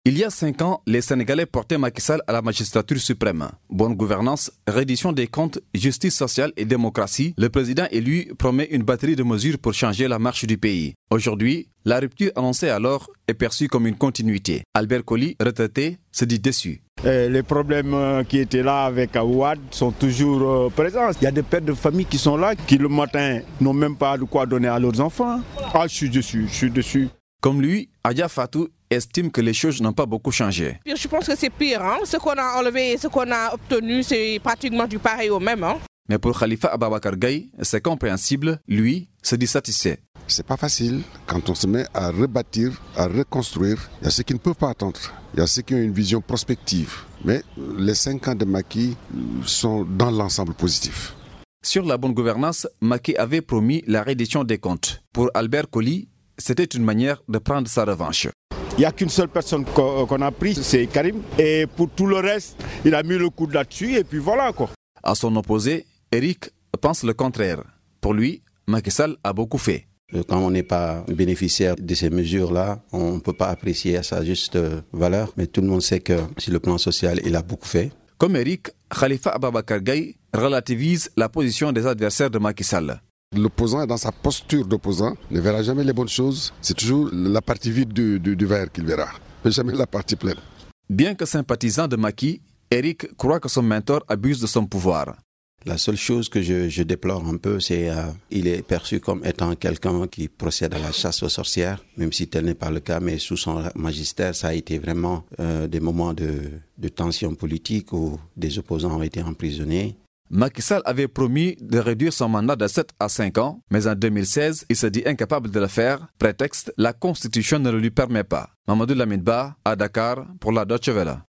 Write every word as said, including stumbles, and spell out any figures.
Il y a cinq ans, les Sénégalais portaient Macky Sall à la magistrature suprême. Bonne gouvernance, reddition des comptes, justice sociale et démocratie, le président élu promet une batterie de mesures pour changer la marche du pays. Aujourd'hui, la rupture annoncée alors est perçue comme une continuité. Albert Colly, retraité, se dit déçu. Et les problèmes qui étaient là avec Ouad sont toujours présents. Il y a des pères de famille qui sont là, qui le matin n'ont même pas de quoi donner à leurs enfants. Ah, je suis déçu, je suis déçu. Comme lui, Adja Fatou estime que les choses n'ont pas beaucoup changé. Je pense que c'est pire. Hein? Ce qu'on a enlevé et ce qu'on a obtenu, c'est pratiquement du pareil au même. Hein? Mais pour Khalifa Ababacar Gaye, c'est compréhensible. Lui se dit satisfait. C'est pas facile quand on se met à rebâtir, à reconstruire. Il y a ceux qui ne peuvent pas attendre. Il y a ceux qui ont une vision prospective. Mais les cinq ans de Macky sont dans l'ensemble positif. Sur la bonne gouvernance, Macky avait promis la reddition des comptes. Pour Albert Colly, c'était une manière de prendre sa revanche. Il n'y a qu'une seule personne qu'on a prise, c'est Karim. Et pour tout le reste, il a mis le coude là-dessus et puis voilà quoi. À son opposé, Eric pense le contraire. Pour lui, Macky Sall a beaucoup fait. Quand on n'est pas bénéficiaire de ces mesures-là, on ne peut pas apprécier à sa juste valeur. Mais tout le monde sait que sur le plan social, il a beaucoup fait. Comme Eric, Khalifa Ababacar Gaye relativise la position des adversaires de Macky Sall. L'opposant, dans sa posture d'opposant, ne verra jamais les bonnes choses. C'est toujours la partie vide du, du, du verre qu'il verra, mais jamais la partie pleine. Bien que sympathisant de Macky, Eric croit que son mentor abuse de son pouvoir. La seule chose que je, je déplore un peu, c'est qu'il euh, est perçu comme étant quelqu'un qui procède à la chasse aux sorcières, même si tel n'est pas le cas, mais sous son magistère, ça a été vraiment euh, des moments de, de tension politique où des opposants ont été emprisonnés. Macky Sall avait promis de réduire son mandat de sept à cinq ans, mais en deux mille seize, il se dit incapable de le faire. Prétexte, la Constitution ne le lui permet pas. Mamadou Lamine Ba, à Dakar, pour la Deutsche Welle.